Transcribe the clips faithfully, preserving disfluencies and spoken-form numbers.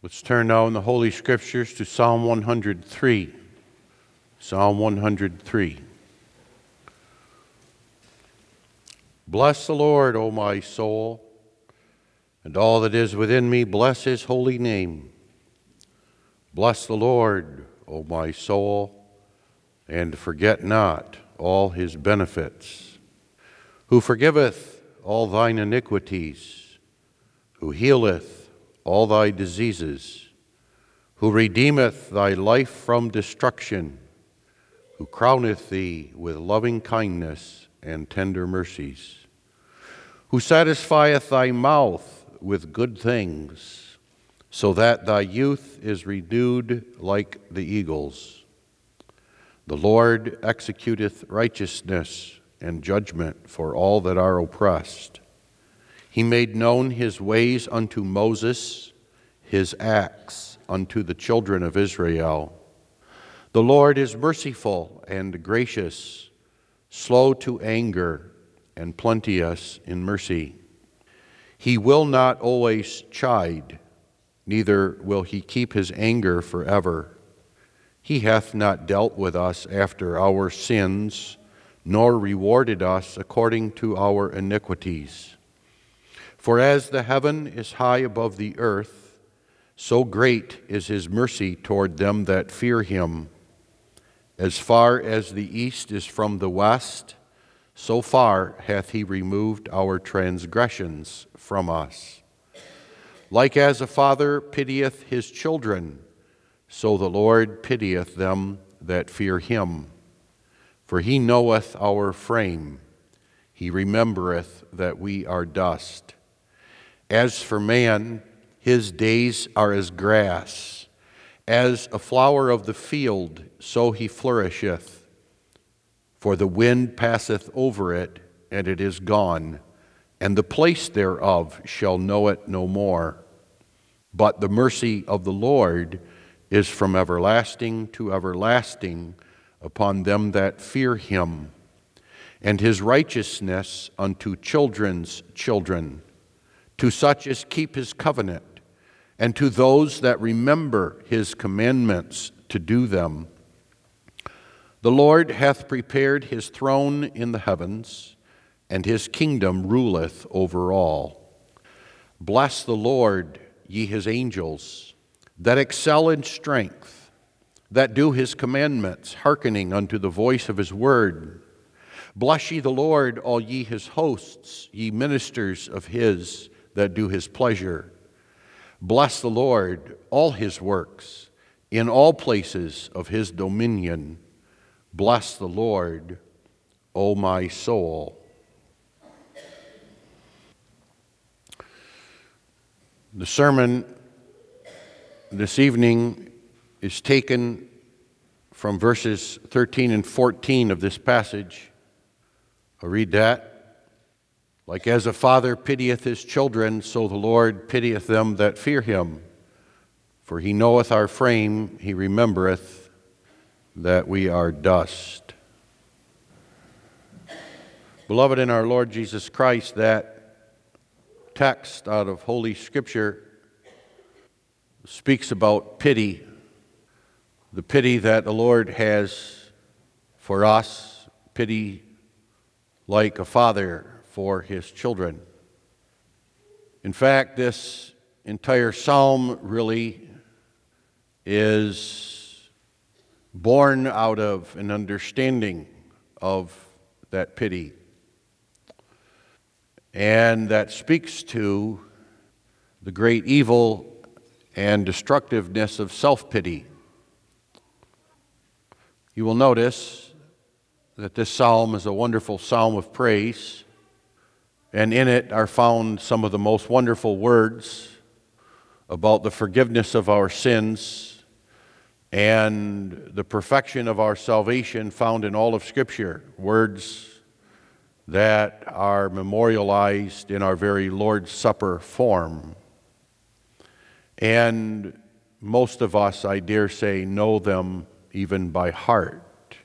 Let's turn now in the Holy Scriptures to Psalm one hundred three. Psalm one hundred three. Bless the Lord, O my soul, and all that is within me, bless his holy name. Bless the Lord, O my soul, and forget not all his benefits, who forgiveth all thine iniquities, who healeth all thy diseases, who redeemeth thy life from destruction, who crowneth thee with loving kindness and tender mercies, who satisfieth thy mouth with good things, so that thy youth is renewed like the eagles. The Lord executeth righteousness and judgment for all that are oppressed. He made known his ways unto Moses, his acts unto the children of Israel. The Lord is merciful and gracious, slow to anger, and plenteous in mercy. He will not always chide, neither will he keep his anger forever. He hath not dealt with us after our sins, nor rewarded us according to our iniquities. For as the heaven is high above the earth, so great is his mercy toward them that fear him. As far as the east is from the west, so far hath he removed our transgressions from us. Like as a father pitieth his children, so the Lord pitieth them that fear him. For he knoweth our frame, he remembereth that we are dust. As for man, his days are as grass. As a flower of the field, so he flourisheth. For the wind passeth over it, and it is gone, and the place thereof shall know it no more. But the mercy of the Lord is from everlasting to everlasting upon them that fear him, and his righteousness unto children's children, to such as keep his covenant, and to those that remember his commandments to do them. The Lord hath prepared his throne in the heavens, and his kingdom ruleth over all. Bless the Lord, ye his angels, that excel in strength, that do his commandments, hearkening unto the voice of his word. Bless ye the Lord, all ye his hosts, ye ministers of his, that do his pleasure. Bless the Lord, all his works, in all places of his dominion. Bless the Lord, O my soul. The sermon this evening is taken from verses thirteen and fourteen of this passage. I'll read that. Like as a father pitieth his children, so the Lord pitieth them that fear him. For he knoweth our frame, he remembereth that we are dust. Beloved in our Lord Jesus Christ, that text out of Holy Scripture speaks about pity, the pity that the Lord has for us, pity like a father for his children. In fact, this entire psalm really is born out of an understanding of that pity. And that speaks to the great evil and destructiveness of self-pity. You will notice that this psalm is a wonderful psalm of praise, and in it are found some of the most wonderful words about the forgiveness of our sins and the perfection of our salvation found in all of Scripture, words that are memorialized in our very Lord's Supper form. And most of us, I dare say, know them even by heart.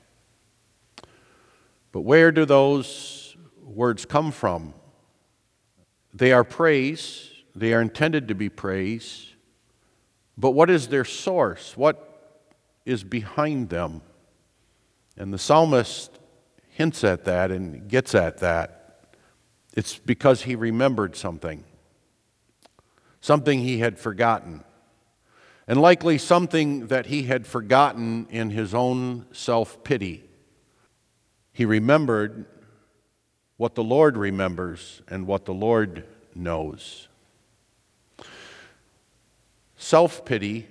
But where do those words come from? They are praise. They are intended to be praise. But what is their source? What is behind them? And the psalmist hints at that and gets at that. It's because he remembered something, something he had forgotten, and likely something that he had forgotten in his own self-pity. He remembered what the Lord remembers and what the Lord knows. Self-pity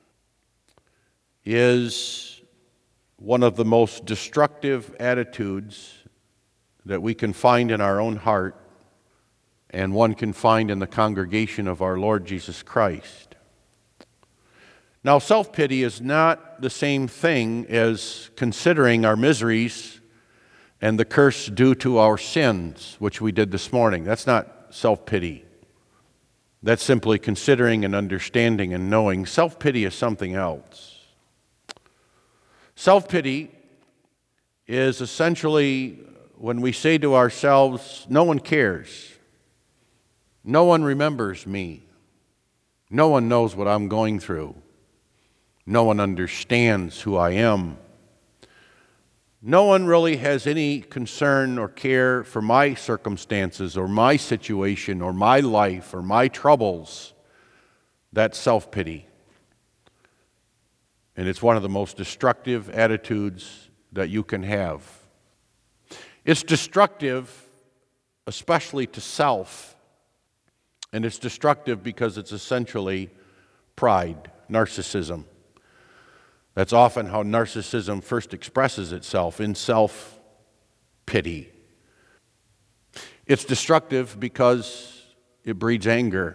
is one of the most destructive attitudes that we can find in our own heart and one can find in the congregation of our Lord Jesus Christ. Now, self-pity is not the same thing as considering our miseries and the curse due to our sins, which we did this morning. That's not self-pity. That's simply considering and understanding and knowing. Self-pity is something else. Self-pity is essentially when we say to ourselves, no one cares. No one remembers me. No one knows what I'm going through. No one understands who I am. No one really has any concern or care for my circumstances or my situation or my life or my troubles. That's self-pity. And it's one of the most destructive attitudes that you can have. It's destructive, especially to self. And it's destructive because it's essentially pride, narcissism. That's often how narcissism first expresses itself, in self-pity. It's destructive because it breeds anger.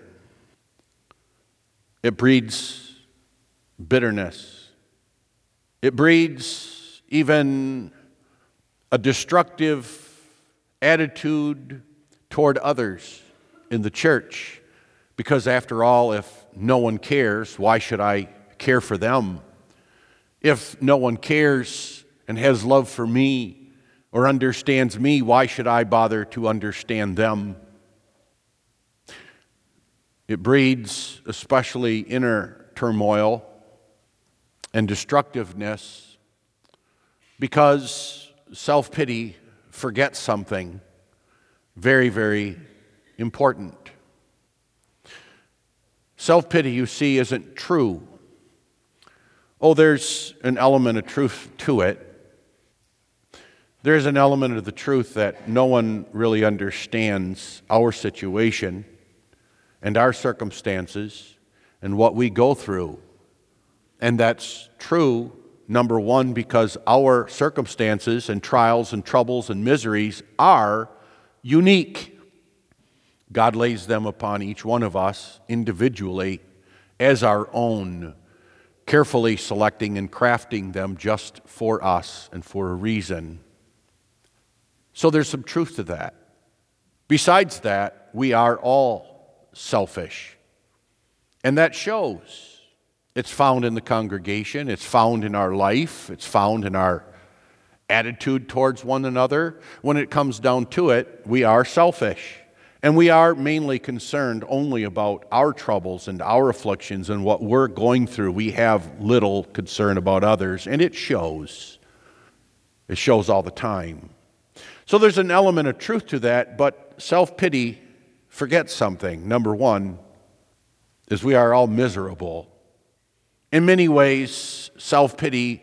It breeds bitterness. It breeds even a destructive attitude toward others in the church. Because after all, if no one cares, why should I care for them? If no one cares and has love for me or understands me, why should I bother to understand them? It breeds especially inner turmoil and destructiveness because self-pity forgets something very, very important. Self-pity, you see, isn't true. Oh, there's an element of truth to it. There's an element of the truth that no one really understands our situation and our circumstances and what we go through. And that's true, number one, because our circumstances and trials and troubles and miseries are unique. God lays them upon each one of us individually as our own, carefully selecting and crafting them just for us and for a reason. So there's some truth to that. Besides that, we are all selfish. And that shows. It's found in the congregation. It's found in our life. It's found in our attitude towards one another. When it comes down to it, we are selfish. And we are mainly concerned only about our troubles and our afflictions and what we're going through. We have little concern about others, and it shows. It shows all the time. So there's an element of truth to that, but self-pity forgets something. Number one is we are all miserable. In many ways, self-pity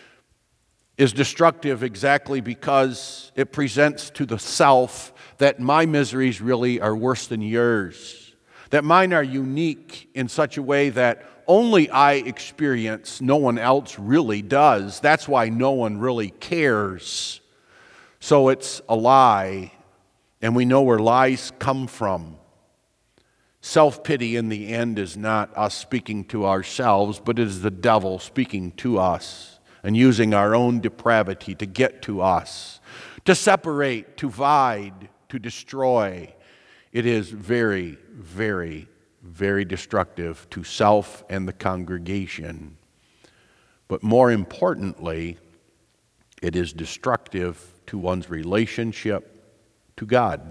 is destructive exactly because it presents to the self that my miseries really are worse than yours, that mine are unique in such a way that only I experience, no one else really does. That's why no one really cares. So it's a lie, and we know where lies come from. Self-pity in the end is not us speaking to ourselves, but it is the devil speaking to us and using our own depravity to get to us, to separate, to divide, to destroy. It is very, very, very destructive to self and the congregation. But more importantly, it is destructive to one's relationship to God.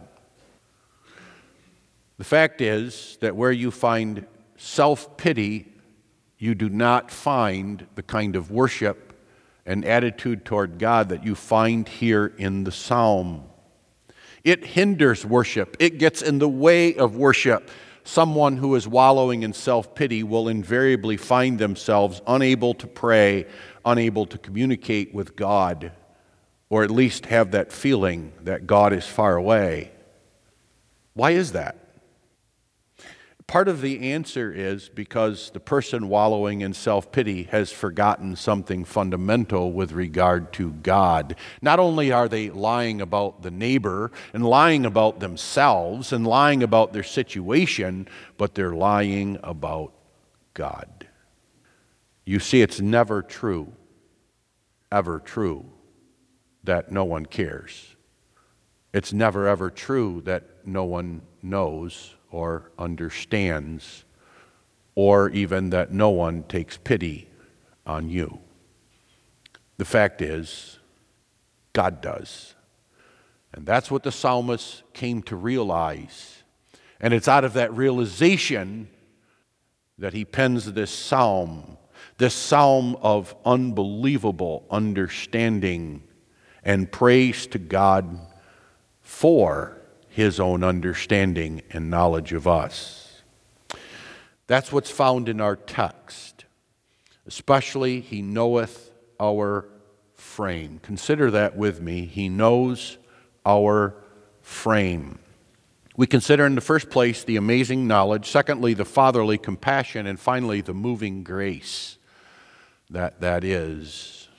The fact is that where you find self-pity you do not find the kind of worship and attitude toward God that you find here in the psalm. It hinders worship. It gets in the way of worship. Someone who is wallowing in self-pity will invariably find themselves unable to pray, unable to communicate with God, or at least have that feeling that God is far away. Why is that? Part of the answer is because the person wallowing in self-pity has forgotten something fundamental with regard to God. Not only are they lying about the neighbor and lying about themselves and lying about their situation, but they're lying about God. You see, it's never true, ever true, that no one cares. It's never ever true that no one knows or understands, or even that no one takes pity on you. The fact is, God does. And that's what the psalmist came to realize. And it's out of that realization that he pens this psalm, this psalm of unbelievable understanding and praise to God for his own understanding and knowledge of us. That's what's found in our text. Especially, he knoweth our frame. Consider that with me. He knows our frame. We consider in the first place the amazing knowledge, secondly, the fatherly compassion, and finally, the moving grace that that is.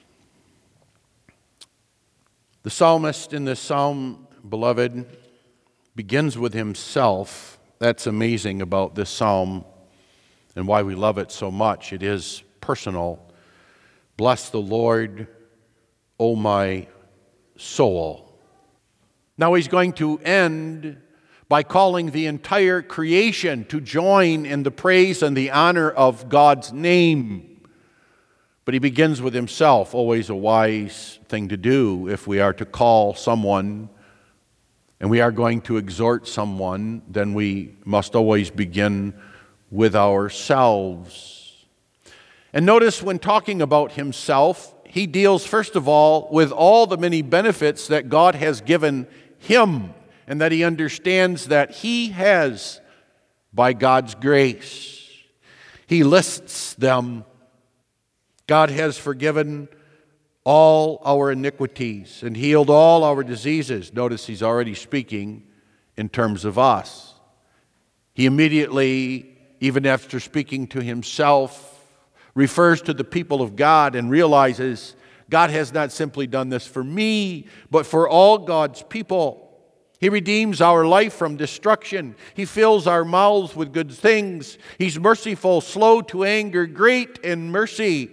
The psalmist in this psalm, beloved, begins with himself. That's amazing about this psalm and why we love it so much. It is personal. Bless the Lord, O my soul. Now he's going to end by calling the entire creation to join in the praise and the honor of God's name. But he begins with himself, always a wise thing to do if we are to call someone and we are going to exhort someone, then we must always begin with ourselves. And notice when talking about himself, he deals first of all with all the many benefits that God has given him and that he understands that he has by God's grace. He lists them. God has forgiven all our iniquities and healed all our diseases. Notice he's already speaking in terms of us. He immediately, even after speaking to himself, refers to the people of God and realizes God has not simply done this for me, but for all God's people. He redeems our life from destruction. He fills our mouths with good things. He's merciful, slow to anger, great in mercy.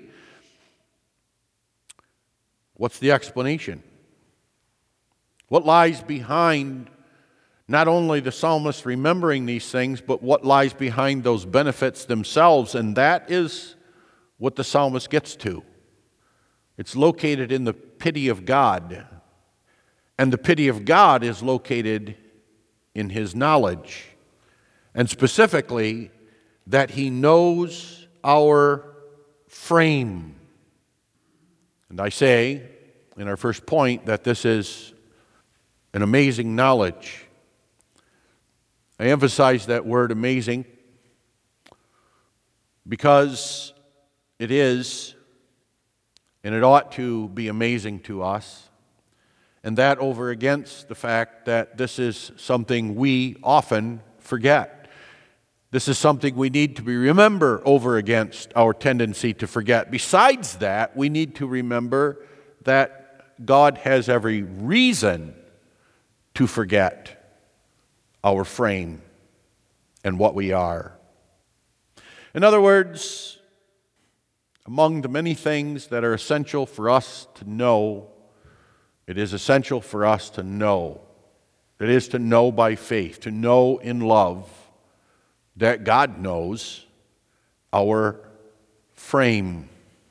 What's the explanation? What lies behind not only the psalmist remembering these things, but what lies behind those benefits themselves? And that is what the psalmist gets to. It's located in the pity of God. And the pity of God is located in his knowledge. And specifically, that he knows our frame. And I say, in our first point, that this is an amazing knowledge. I emphasize that word amazing because it is, and it ought to be amazing to us, and that over against the fact that this is something we often forget. This is something we need to remember over against our tendency to forget. Besides that, we need to remember that God has every reason to forget our frame and what we are. In other words, among the many things that are essential for us to know, it is essential for us to know. It is to know by faith, to know in love that God knows our frame.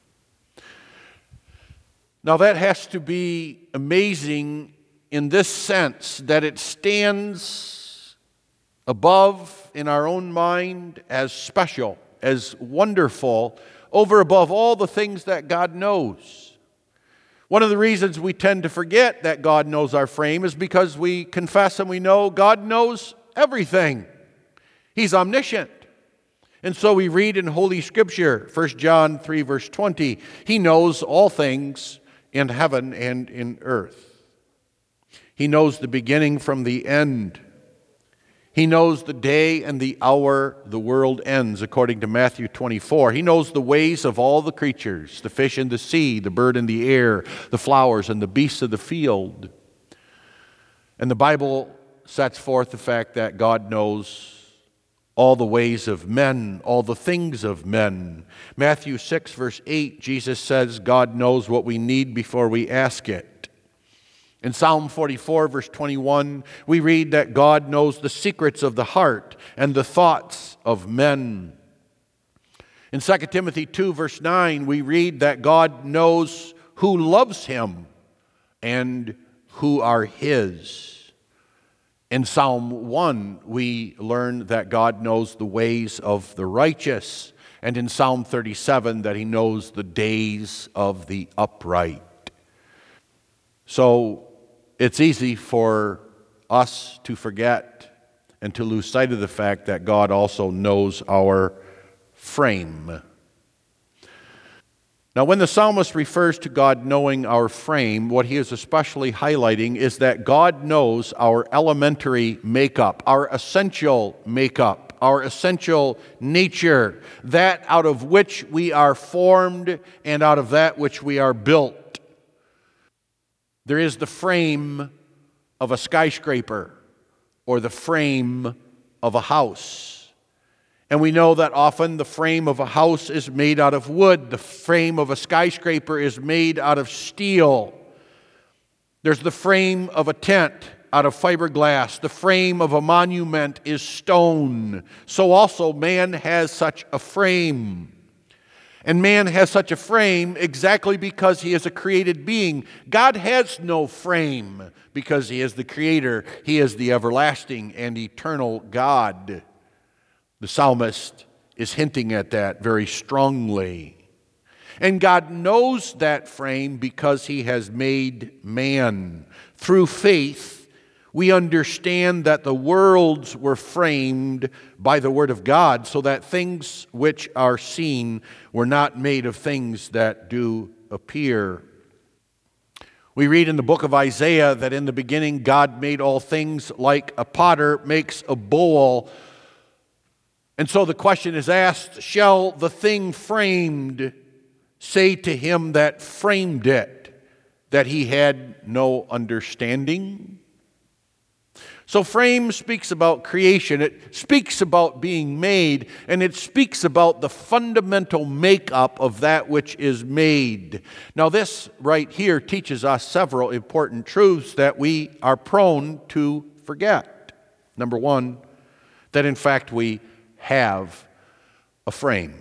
Now that has to be amazing in this sense, that it stands above in our own mind as special, as wonderful over above all the things that God knows. One of the reasons we tend to forget that God knows our frame is because we confess and we know God knows everything. He's omniscient. And so we read in Holy Scripture, First John three, verse twenty, He knows all things in heaven and in earth. He knows the beginning from the end. He knows the day and the hour the world ends, according to Matthew twenty-four. He knows the ways of all the creatures, the fish in the sea, the bird in the air, the flowers and the beasts of the field. And the Bible sets forth the fact that God knows all the ways of men, all the things of men. Matthew six, verse eight, Jesus says God knows what we need before we ask it. In Psalm forty-four, verse twenty-one, we read that God knows the secrets of the heart and the thoughts of men. In Second Timothy two, verse nine, we read that God knows who loves Him and who are His. In Psalm one, we learn that God knows the ways of the righteous, and in Psalm thirty-seven, that He knows the days of the upright. So it's easy for us to forget and to lose sight of the fact that God also knows our frame. Now, when the psalmist refers to God knowing our frame, what he is especially highlighting is that God knows our elementary makeup, our essential makeup, our essential nature, that out of which we are formed and out of that which we are built. There is the frame of a skyscraper or the frame of a house. And we know that often the frame of a house is made out of wood. The frame of a skyscraper is made out of steel. There's the frame of a tent out of fiberglass. The frame of a monument is stone. So also man has such a frame. And man has such a frame exactly because he is a created being. God has no frame because He is the Creator. He is the everlasting and eternal God. The psalmist is hinting at that very strongly. And God knows that frame because He has made man. Through faith, we understand that the worlds were framed by the Word of God, so that things which are seen were not made of things that do appear. We read in the book of Isaiah that in the beginning God made all things, like a potter makes a bowl. And so the question is asked, shall the thing framed say to him that framed it that he had no understanding? So frame speaks about creation, it speaks about being made, and it speaks about the fundamental makeup of that which is made. Now this right here teaches us several important truths that we are prone to forget. Number one, that in fact we have a frame.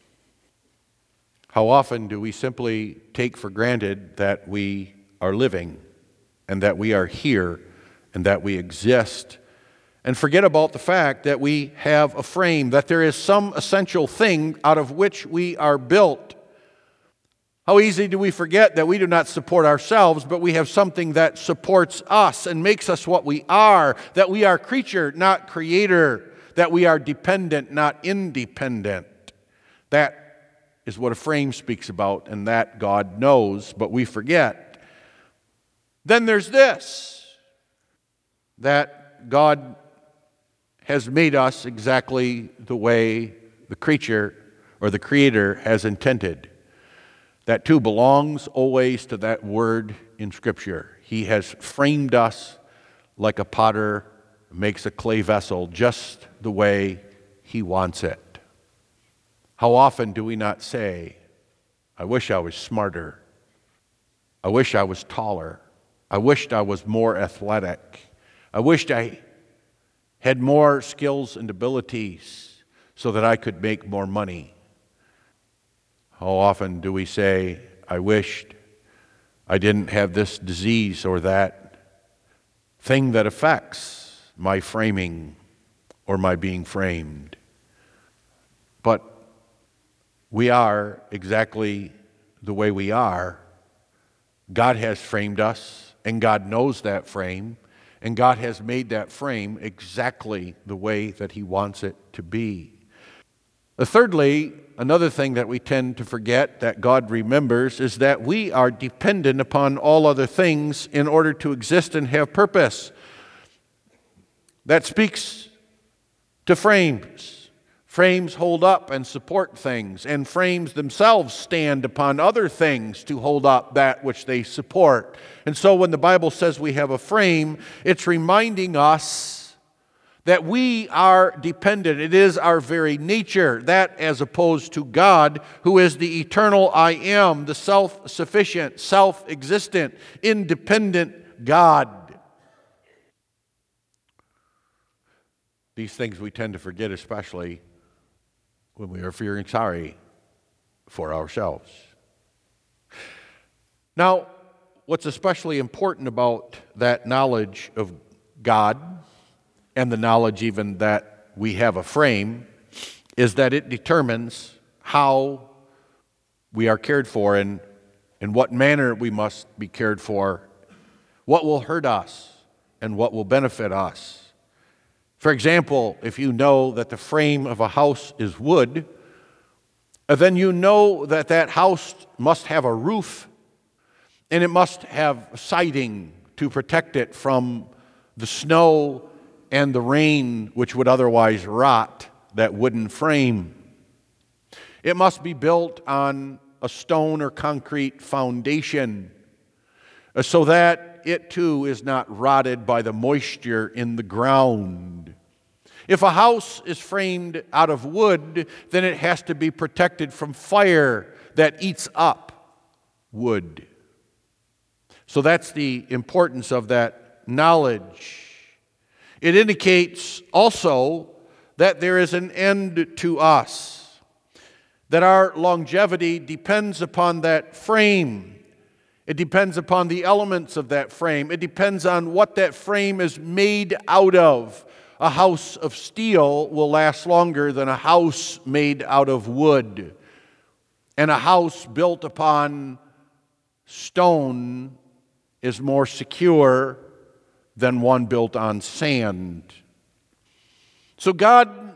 How often do we simply take for granted that we are living and that we are here and that we exist, and forget about the fact that we have a frame, that there is some essential thing out of which we are built. How easy do we forget that we do not support ourselves, but we have something that supports us and makes us what we are, that we are creature, not creator, that we are dependent, not independent. That is what a frame speaks about, and that God knows, but we forget. Then there's this, that God has made us exactly the way the creature or the Creator has intended. That too belongs always to that word in Scripture. He has framed us like a potter makes a clay vessel just the way He wants it. How often do we not say, I wish I was smarter. I wish I was taller. I wished I was more athletic. I wished I had more skills and abilities so that I could make more money. How often do we say, I wished I didn't have this disease or that thing that affects my framing or my being framed. But We are exactly the way we are. God has framed us, and God knows that frame, and God has made that frame exactly the way that He wants it to be. Uh, Thirdly, another thing that we tend to forget that God remembers is that we are dependent upon all other things in order to exist and have purpose. That speaks to frames. Frames hold up and support things, and frames themselves stand upon other things to hold up that which they support. And so when the Bible says we have a frame, it's reminding us that we are dependent. It is our very nature, that as opposed to God, who is the eternal I am, the self-sufficient, self-existent, independent God. These things we tend to forget, especially when we are feeling sorry for ourselves. Now, what's especially important about that knowledge of God, and the knowledge even that we have a frame, is that it determines how we are cared for and in what manner we must be cared for, what will hurt us and what will benefit us. For example, if you know that the frame of a house is wood, then you know that that house must have a roof, and it must have siding to protect it from the snow and the rain, which would otherwise rot that wooden frame. It must be built on a stone or concrete foundation so that it too is not rotted by the moisture in the ground. If a house is framed out of wood, then it has to be protected from fire that eats up wood. So that's the importance of that knowledge. It indicates also that there is an end to us, that our longevity depends upon that frame. It depends upon the elements of that frame. It depends on what that frame is made out of. A house of steel will last longer than a house made out of wood. And a house built upon stone is more secure than one built on sand. So God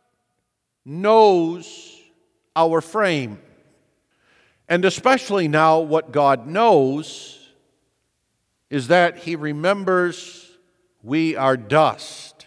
knows our frame. And especially now, what God knows is that He remembers we are dust.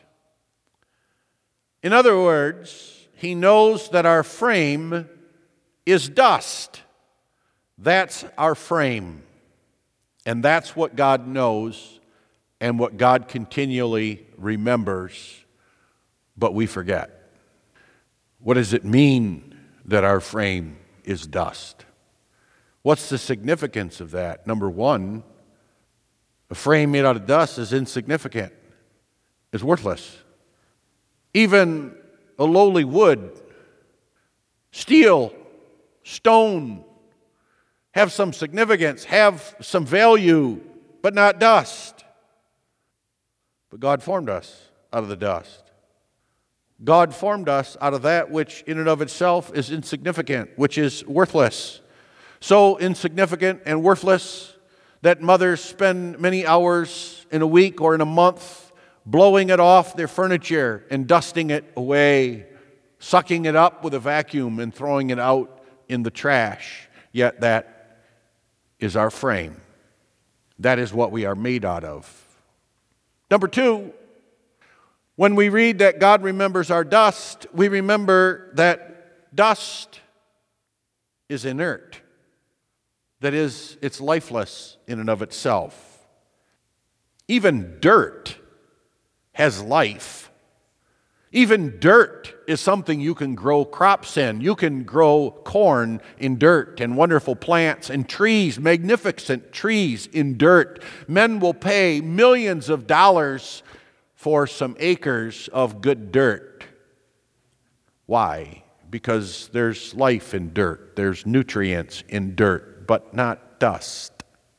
In other words, He knows that our frame is dust. That's our frame. And that's what God knows and what God continually remembers, but we forget. What does it mean that our frame is dust? What's the significance of that? Number one, a frame made out of dust is insignificant, is worthless. Even a lowly wood, steel, stone, have some significance, have some value, but not dust. But God formed us out of the dust. God formed us out of that which in and of itself is insignificant, which is worthless. So insignificant and worthless that mothers spend many hours in a week or in a month blowing it off their furniture and dusting it away, sucking it up with a vacuum and throwing it out in the trash. Yet that is our frame. That is what we are made out of. Number two, when we read that God remembers our dust, we remember that dust is inert. That is, it's lifeless in and of itself. Even dirt has life. Even dirt is something you can grow crops in. You can grow corn in dirt and wonderful plants and trees, magnificent trees in dirt. Men will pay millions of dollars for some acres of good dirt. Why? Because there's life in dirt. There's nutrients in dirt, but not dust.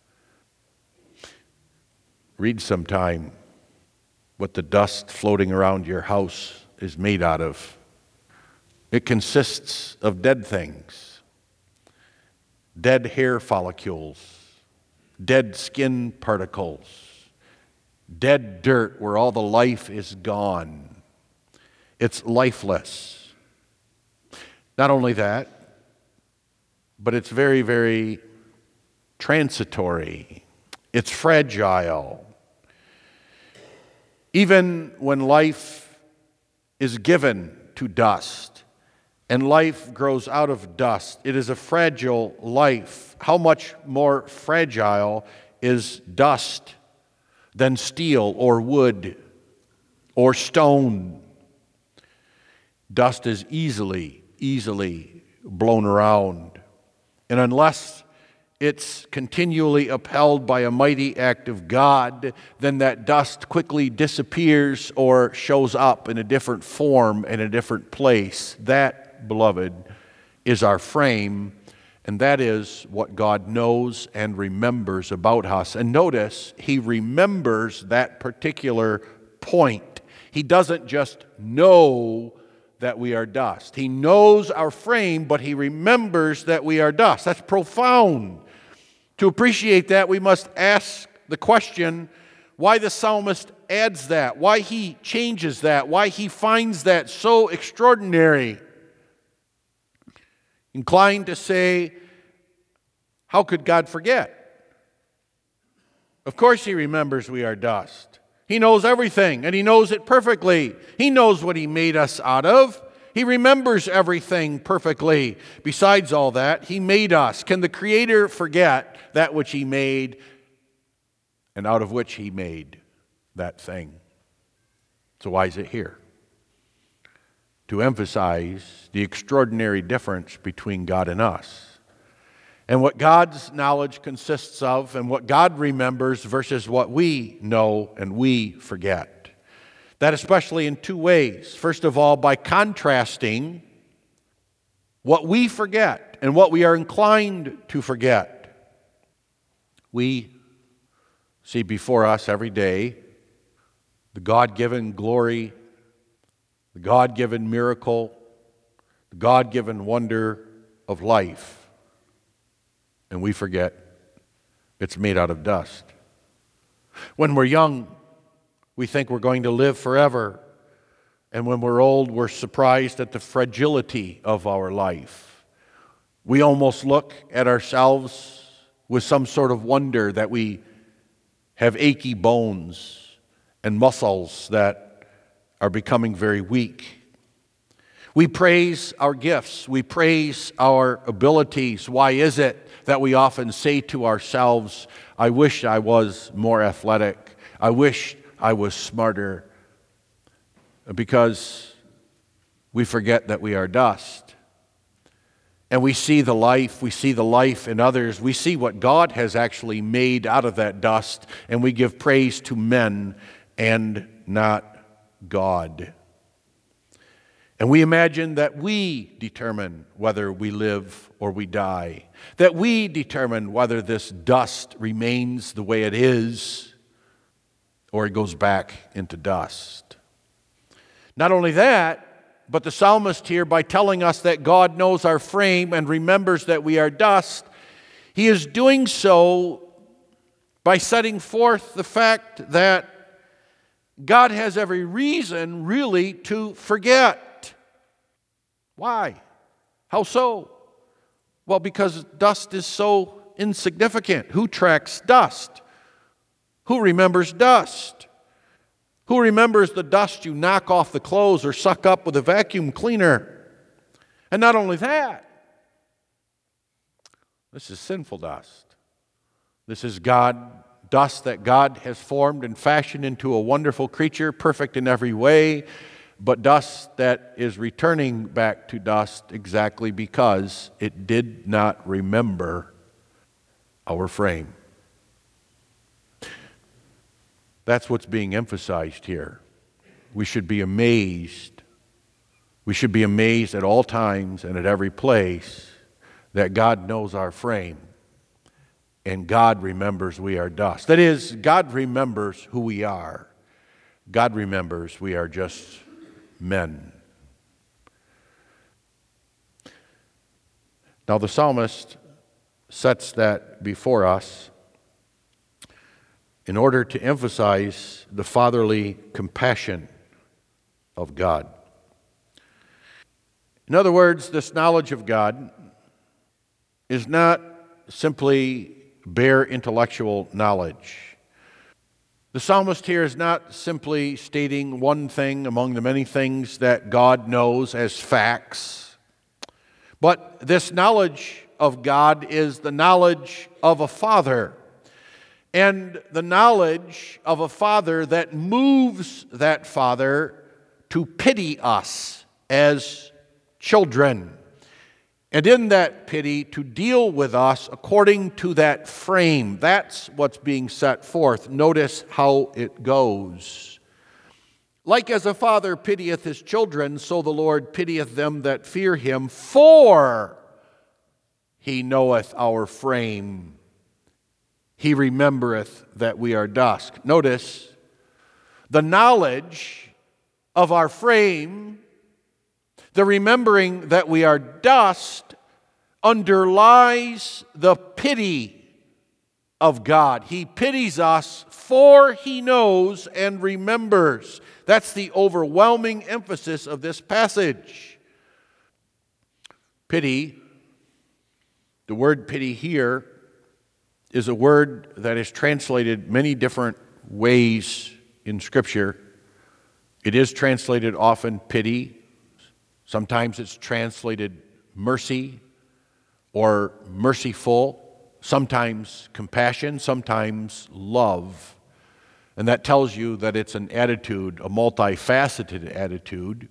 Read sometime what the dust floating around your house is made out of. It consists of dead things, dead hair follicles, dead skin particles, dead dirt where all the life is gone. It's lifeless. Not only that, but it's very, very transitory. It's fragile. Even when life is given to dust and life grows out of dust, it is a fragile life. How much more fragile is dust than steel or wood or stone? Dust is easily, easily blown around. And unless it's continually upheld by a mighty act of God, then that dust quickly disappears or shows up in a different form in a different place. That, beloved, is our frame, and that is what God knows and remembers about us. And notice, He remembers that particular point. He doesn't just know that we are dust. He knows our frame, but He remembers that we are dust. That's profound. To appreciate that, we must ask the question why the psalmist adds that, why he changes that, why he finds that so extraordinary. Inclined to say, how could God forget? Of course He remembers we are dust. He knows everything, and He knows it perfectly. He knows what He made us out of. He remembers everything perfectly. Besides all that, He made us. Can the Creator forget that which He made and out of which He made that thing? So why is it here? To emphasize the extraordinary difference between God and us, and what God's knowledge consists of, and what God remembers versus what we know and we forget. That especially in two ways. First of all, by contrasting what we forget and what we are inclined to forget. We see before us every day the God-given glory, the God-given miracle, the God-given wonder of life. And we forget it's made out of dust. When we're young, we think we're going to live forever. And when we're old, we're surprised at the fragility of our life. We almost look at ourselves with some sort of wonder that we have achy bones and muscles that are becoming very weak. We praise our gifts. We praise our abilities. Why is it that we often say to ourselves, I wish I was more athletic. I wish I was smarter. Because we forget that we are dust. And we see the life, we see the life in others. We see what God has actually made out of that dust. And we give praise to men and not God. And we imagine that we determine whether we live or we die. That we determine whether this dust remains the way it is or it goes back into dust. Not only that, but the psalmist here, by telling us that God knows our frame and remembers that we are dust, he is doing so by setting forth the fact that God has every reason really to forget. Why? How so? Well, because dust is so insignificant. Who tracks dust? Who remembers dust? Who remembers the dust you knock off the clothes or suck up with a vacuum cleaner? And not only that, this is sinful dust. This is God, dust that God has formed and fashioned into a wonderful creature, perfect in every way, but dust that is returning back to dust exactly because it did not remember our frame. That's what's being emphasized here. We should be amazed. We should be amazed at all times and at every place that God knows our frame and God remembers we are dust. That is, God remembers who we are. God remembers we are just men. Now the psalmist sets that before us in order to emphasize the fatherly compassion of God. In other words, this knowledge of God is not simply bare intellectual knowledge. The psalmist here is not simply stating one thing among the many things that God knows as facts, but this knowledge of God is the knowledge of a father, and the knowledge of a father that moves that father to pity us as children, and in that pity to deal with us according to that frame. That's what's being set forth. Notice how it goes. Like as a father pitieth his children, so the Lord pitieth them that fear him, for he knoweth our frame. He remembereth that we are dust. Notice, the knowledge of our frame, the remembering that we are dust, underlies the pity of God. He pities us, for he knows and remembers. That's the overwhelming emphasis of this passage. Pity, the word pity here, is a word that is translated many different ways in Scripture. It is translated often pity. Sometimes it's translated mercy or merciful. Sometimes compassion, sometimes love. And that tells you that it's an attitude, a multifaceted attitude.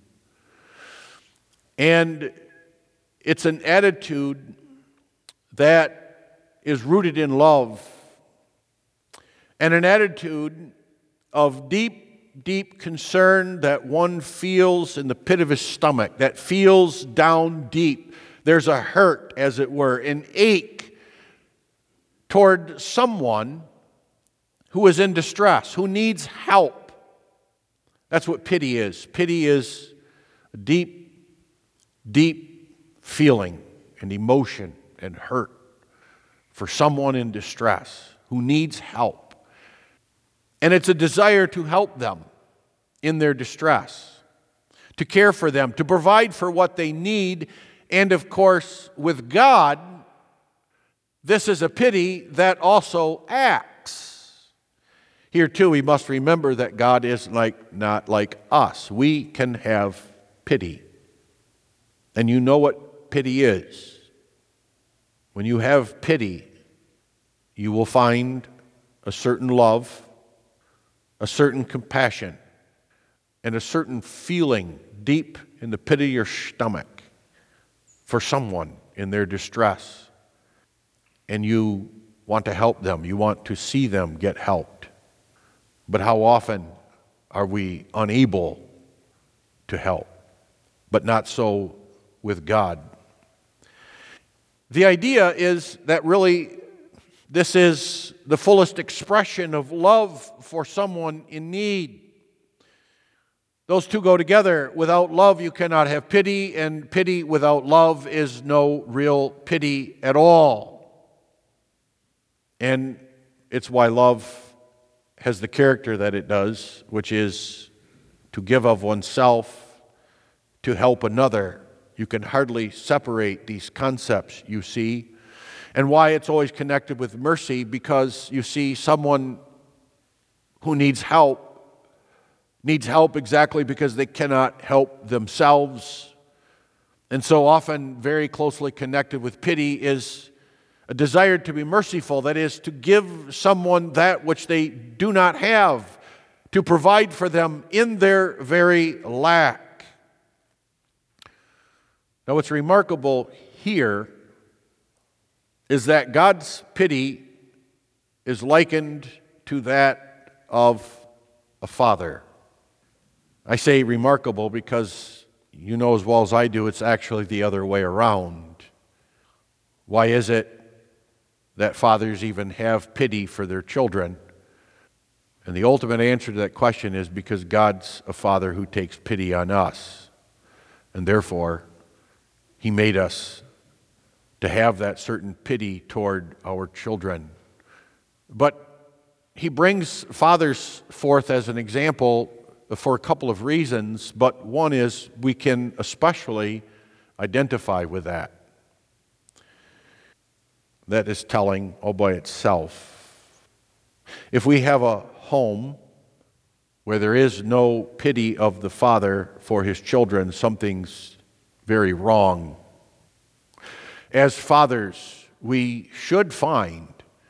And it's an attitude that is rooted in love, and an attitude of deep, deep concern that one feels in the pit of his stomach, that feels down deep. There's a hurt, as it were, an ache toward someone who is in distress, who needs help. That's what pity is. Pity is a deep, deep feeling and emotion and hurt for someone in distress who needs help. And it's a desire to help them in their distress, to care for them, to provide for what they need. And of course, with God, this is a pity that also acts. Here too, we must remember that God is like not like us. We can have pity. And you know what pity is. When you have pity, you will find a certain love, a certain compassion, and a certain feeling deep in the pit of your stomach for someone in their distress. And you want to help them. You want to see them get helped. But how often are we unable to help? But not so with God. The idea is that really this is the fullest expression of love for someone in need. Those two go together. Without love, you cannot have pity, and pity without love is no real pity at all. And it's why love has the character that it does, which is to give of oneself to help another. You can hardly separate these concepts, you see. And why it's always connected with mercy, because you see, someone who needs help needs help exactly because they cannot help themselves. And so often very closely connected with pity is a desire to be merciful, that is, to give someone that which they do not have, to provide for them in their very lack. Now, what's remarkable here is that God's pity is likened to that of a father. I say remarkable because you know as well as I do it's actually the other way around. Why is it that fathers even have pity for their children? And the ultimate answer to that question is because God's a father who takes pity on us. And therefore, He made us to have that certain pity toward our children. But he brings fathers forth as an example for a couple of reasons, but one is we can especially identify with that. That is telling all by itself. If we have a home where there is no pity of the father for his children, something's very wrong. As fathers, we should find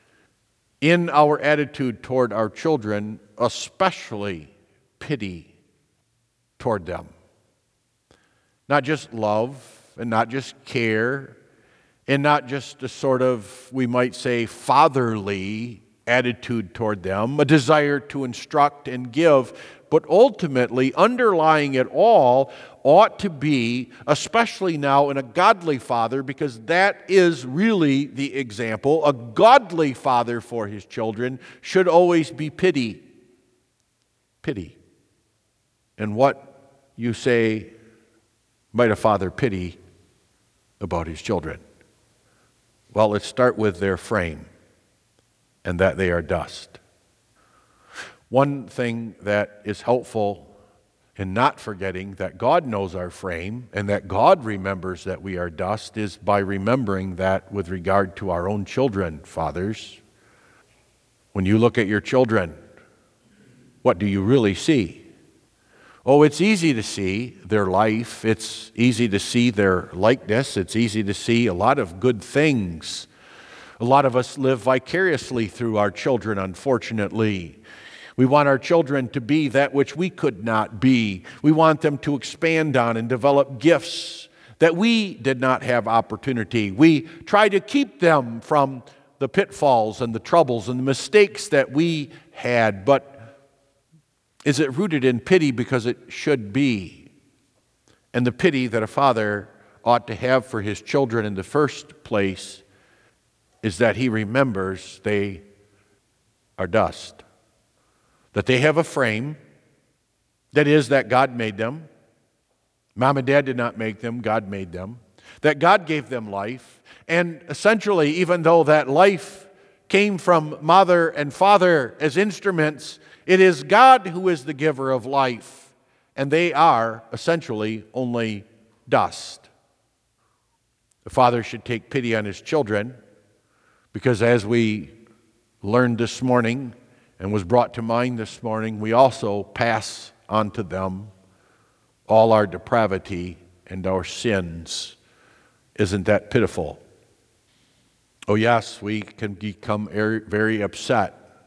in our attitude toward our children, especially pity toward them. Not just love and not just care and not just a sort of, we might say, fatherly attitude toward them, a desire to instruct and give, but ultimately underlying it all ought to be, especially now in a godly father, because that is really the example, a godly father for his children should always be pity. Pity. And what you say might a father pity about his children? Well, let's start with their frame, and that they are dust. One thing that is helpful in not forgetting that God knows our frame and that God remembers that we are dust is by remembering that with regard to our own children, fathers. When you look at your children, what do you really see? Oh, it's easy to see their life. It's easy to see their likeness. It's easy to see a lot of good things. A lot of us live vicariously through our children, unfortunately. We want our children to be that which we could not be. We want them to expand on and develop gifts that we did not have opportunity. We try to keep them from the pitfalls and the troubles and the mistakes that we had. But is it rooted in pity? Because it should be. And the pity that a father ought to have for his children in the first place is that he remembers they are dust. That they have a frame, that is, that God made them. Mom and Dad did not make them, God made them. That God gave them life. And essentially, even though that life came from mother and father as instruments, it is God who is the giver of life. And they are essentially only dust. The father should take pity on his children, because as we learned this morning, and was brought to mind this morning, we also pass on to them all our depravity and our sins. Isn't that pitiful? Oh yes, we can become very upset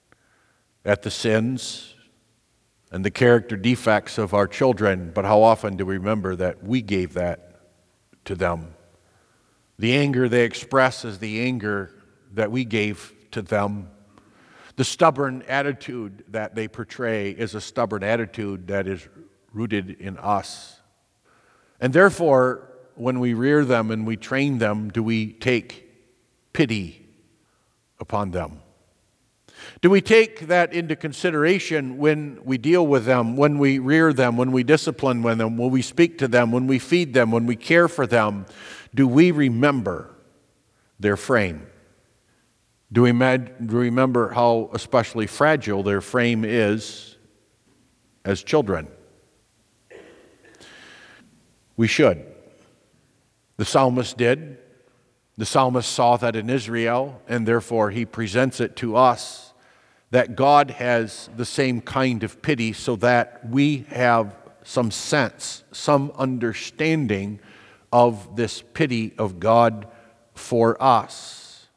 at the sins and the character defects of our children, but how often do we remember that we gave that to them? The anger they express is the anger that we gave to them. The stubborn attitude that they portray is a stubborn attitude that is rooted in us. And therefore, when we rear them and we train them, do we take pity upon them? Do we take that into consideration when we deal with them, when we rear them, when we discipline with them, when we speak to them, when we feed them, when we care for them? Do we remember their frame? Do we remember how especially fragile their frame is as children? We should. The psalmist did. The psalmist saw that in Israel, and therefore he presents it to us that God has the same kind of pity so that we have some sense, some understanding of this pity of God for us.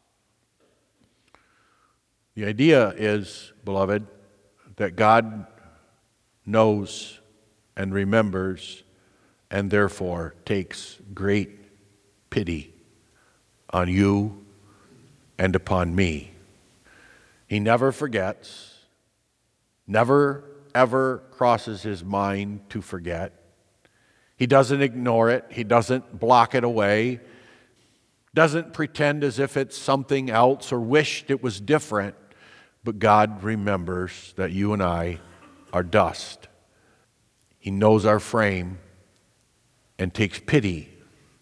The idea is, beloved, that God knows and remembers and therefore takes great pity on you and upon me. He never forgets, never ever crosses his mind to forget. He doesn't ignore it. He doesn't block it away. Doesn't pretend as if it's something else or wished it was different. But God remembers that you and I are dust. He knows our frame and takes pity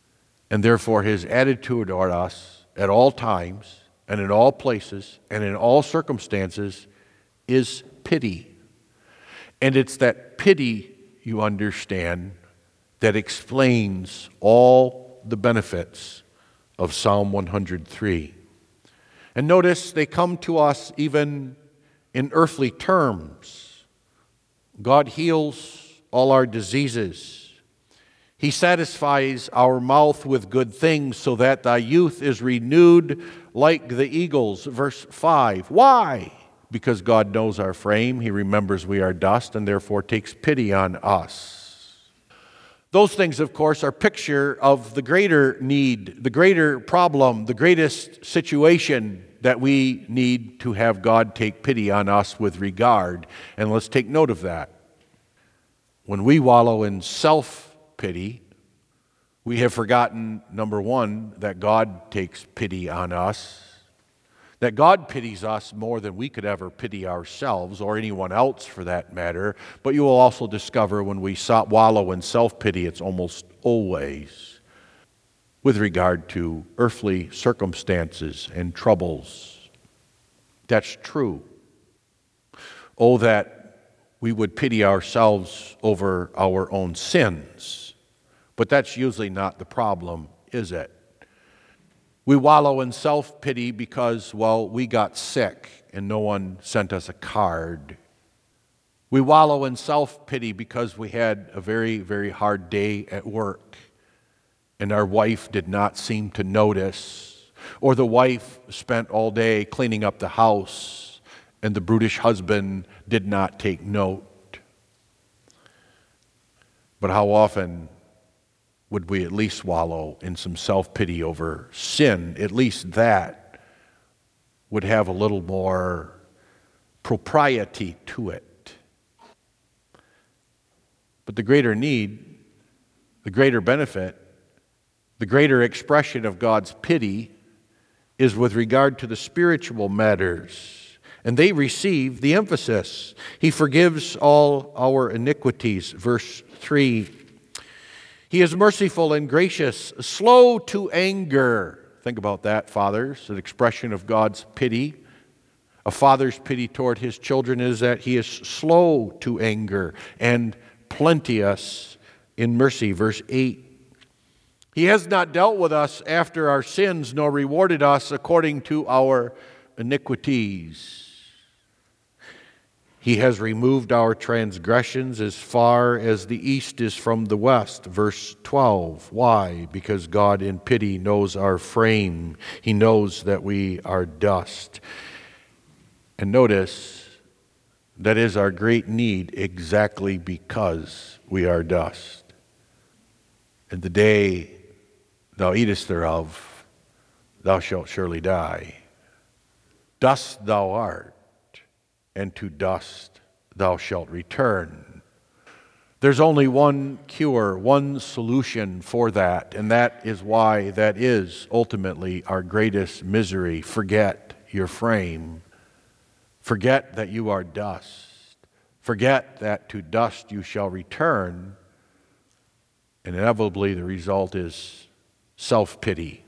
And therefore his attitude toward us at all times and in all places and in all circumstances is pity. And it's that pity, you understand, that explains all the benefits of Psalm one hundred three. And notice they come to us even in earthly terms. God heals all our diseases. He satisfies our mouth with good things so that thy youth is renewed like the eagles. Verse five. Why? Because God knows our frame. He remembers we are dust and therefore takes pity on us. Those things, of course, are picture of the greater need, the greater problem, the greatest situation that we need to have God take pity on us with regard. And let's take note of that. When we wallow in self-pity, we have forgotten, number one, that God takes pity on us, that God pities us more than we could ever pity ourselves or anyone else for that matter. But you will also discover when we wallow in self-pity, it's almost always with regard to earthly circumstances and troubles. That's true. Oh, that we would pity ourselves over our own sins. But that's usually not the problem, is it? We wallow in self-pity because, well, we got sick and no one sent us a card. We wallow in self-pity because we had a very, very hard day at work and our wife did not seem to notice, or the wife spent all day cleaning up the house and the brutish husband did not take note. But how often would we at least wallow in some self-pity over sin? At least that would have a little more propriety to it. But the greater need, the greater benefit, the greater expression of God's pity is with regard to the spiritual matters. And they receive the emphasis. He forgives all our iniquities. Verse three. He is merciful and gracious, slow to anger. Think about that, fathers, an expression of God's pity. A father's pity toward his children is that he is slow to anger and plenteous in mercy. Verse eight. He has not dealt with us after our sins, nor rewarded us according to our iniquities. He has removed our transgressions as far as the east is from the west. Verse twelve. Why? Because God in pity knows our frame. He knows that we are dust. And notice, that is our great need exactly because we are dust. And the day thou eatest thereof, thou shalt surely die. Dust thou art, and to dust thou shalt return. There's only one cure, one solution for that, and that is why that is ultimately our greatest misery. Forget your frame. Forget that you are dust. Forget that to dust you shall return. And inevitably the result is self-pity,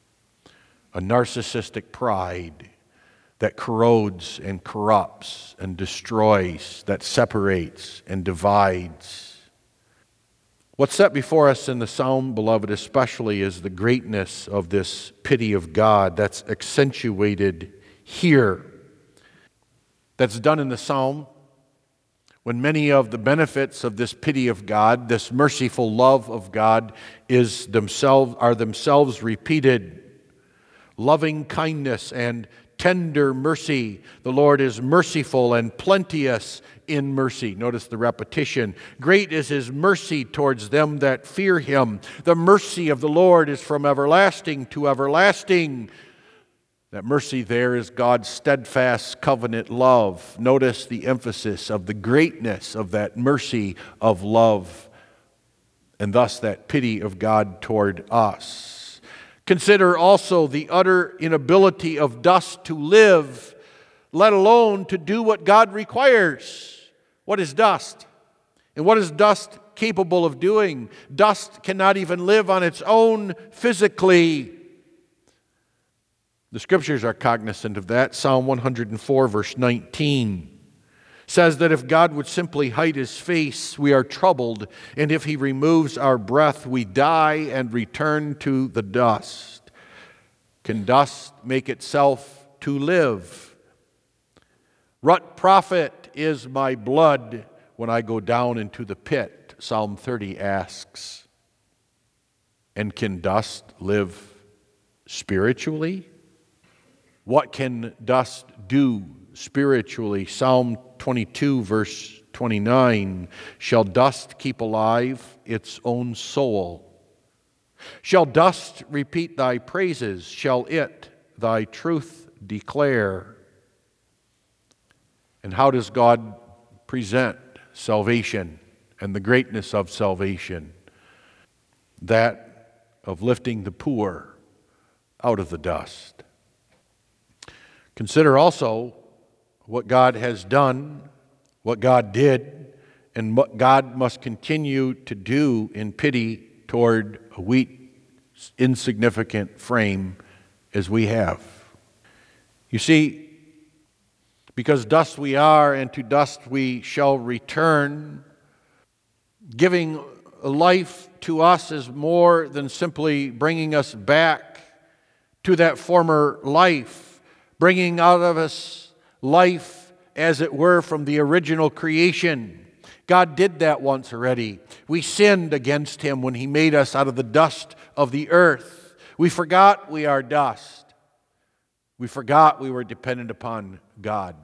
a narcissistic pride that corrodes and corrupts and destroys, that separates and divides. What's set before us in the psalm, beloved, especially is the greatness of this pity of God that's accentuated here. That's done in the psalm when many of the benefits of this pity of God, this merciful love of God, is themselves are themselves repeated. Loving kindness and tender mercy. The Lord is merciful and plenteous in mercy. Notice the repetition. Great is his mercy towards them that fear him. The mercy of the Lord is from everlasting to everlasting. That mercy there is God's steadfast covenant love. Notice the emphasis of the greatness of that mercy of love, and thus that pity of God toward us. Consider also the utter inability of dust to live, let alone to do what God requires. What is dust? And what is dust capable of doing. Dust cannot even live on its own physically. The Scriptures are cognizant of that. Psalm one hundred four, verse nineteen says that if God would simply hide His face, we are troubled, and if He removes our breath, we die and return to the dust. Can dust make itself to live? What profit is my blood when I go down into the pit? Psalm thirty asks. And can dust live spiritually? What can dust do spiritually? Psalm twenty-two, verse twenty-nine, shall dust keep alive its own soul? Shall dust repeat thy praises? Shall it thy truth declare? And how does God present salvation and the greatness of salvation? That of lifting the poor out of the dust. Consider also what God has done, what God did, and what God must continue to do in pity toward a weak, insignificant frame as we have. You see, because dust we are, and to dust we shall return, giving life to us is more than simply bringing us back to that former life, bringing out of us life, as it were, from the original creation. God did that once already. We sinned against Him when He made us out of the dust of the earth. We forgot we are dust. We forgot we were dependent upon God.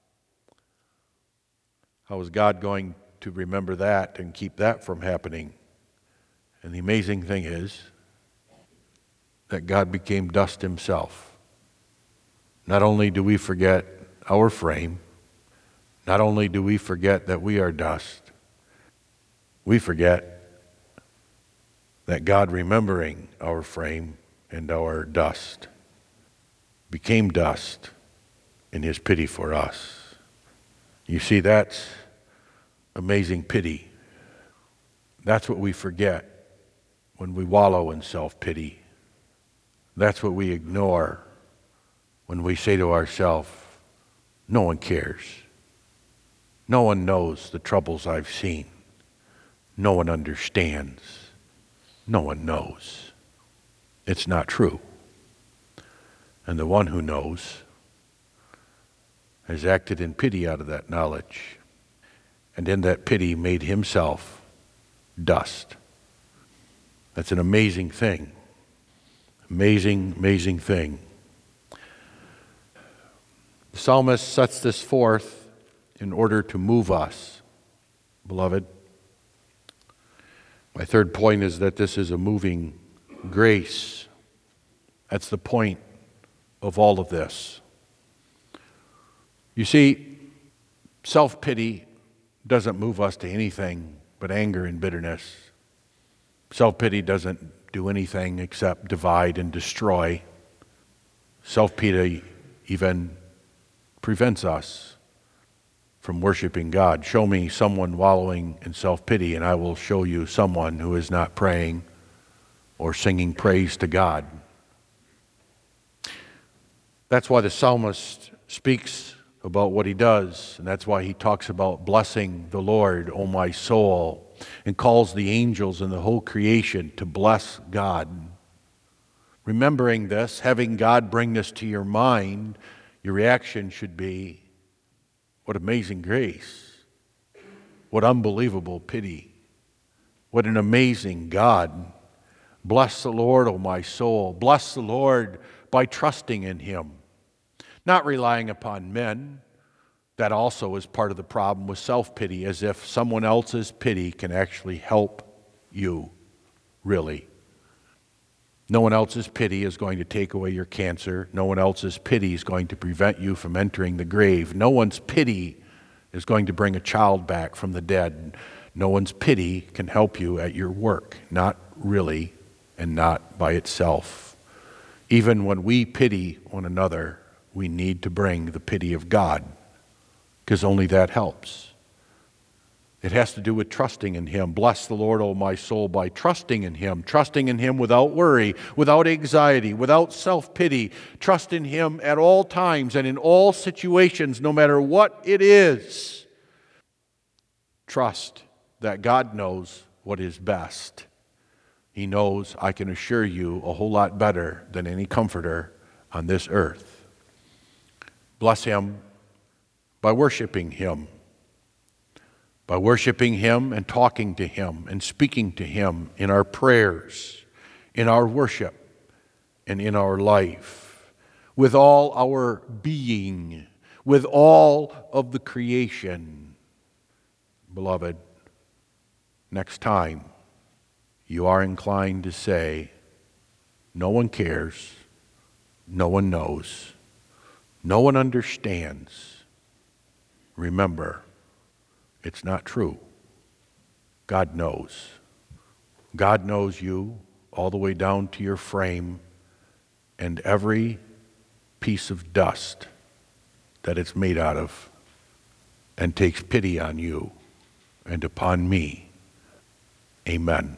How is God going to remember that and keep that from happening? And the amazing thing is that God became dust Himself. Not only do we forget our frame, not only do we forget that we are dust, we forget that God, remembering our frame and our dust, became dust in His pity for us. You see, that's amazing pity. That's what we forget when we wallow in self-pity. That's what we ignore when we say to ourselves, no one cares. No one knows the troubles I've seen. No one understands. No one knows. It's not true. And the one who knows has acted in pity out of that knowledge, and in that pity made Himself dust. That's an amazing thing. Amazing, amazing thing. The psalmist sets this forth in order to move us, beloved. My third point is that this is a moving grace. That's the point of all of this. You see, self-pity doesn't move us to anything but anger and bitterness. Self-pity doesn't do anything except divide and destroy. Self-pity even prevents us from worshiping God. Show me someone wallowing in self-pity, and I will show you someone who is not praying or singing praise to God. That's why the psalmist speaks about what he does, and that's why he talks about blessing the Lord, O my soul, and calls the angels and the whole creation to bless God. Remembering this, having God bring this to your mind, your reaction should be, what amazing grace. What unbelievable pity. What an amazing God. Bless the Lord, O my soul. Bless the Lord by trusting in Him. Not relying upon men. That also is part of the problem with self-pity, as if someone else's pity can actually help you, really. No one else's pity is going to take away your cancer. No one else's pity is going to prevent you from entering the grave. No one's pity is going to bring a child back from the dead. No one's pity can help you at your work. Not really, and not by itself. Even when we pity one another, we need to bring the pity of God, because only that helps. It has to do with trusting in Him. Bless the Lord, O my soul, by trusting in Him. Trusting in Him without worry, without anxiety, without self-pity. Trust in Him at all times and in all situations, no matter what it is. Trust that God knows what is best. He knows, I can assure you, a whole lot better than any comforter on this earth. Bless Him by worshiping Him. By worshiping Him and talking to Him and speaking to Him in our prayers, in our worship, and in our life, with all our being, with all of the creation. Beloved, next time you are inclined to say, no one cares, no one knows, no one understands, remember, it's not true. God knows. God knows you all the way down to your frame and every piece of dust that it's made out of, and takes pity on you and upon me. Amen.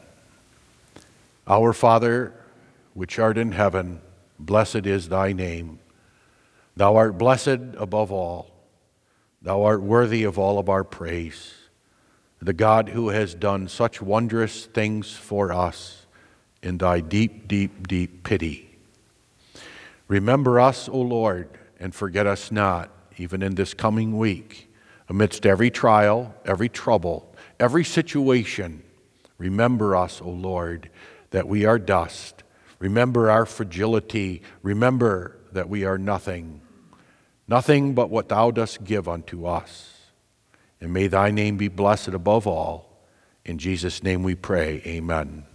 Our Father, which art in heaven, blessed is thy name. Thou art blessed above all. Thou art worthy of all of our praise. The God who has done such wondrous things for us in thy deep, deep, deep pity. Remember us, O Lord, and forget us not, even in this coming week, amidst every trial, every trouble, every situation. Remember us, O Lord, that we are dust. Remember our fragility. Remember that we are nothing. Nothing but what thou dost give unto us. And may thy name be blessed above all. In Jesus' name we pray, amen.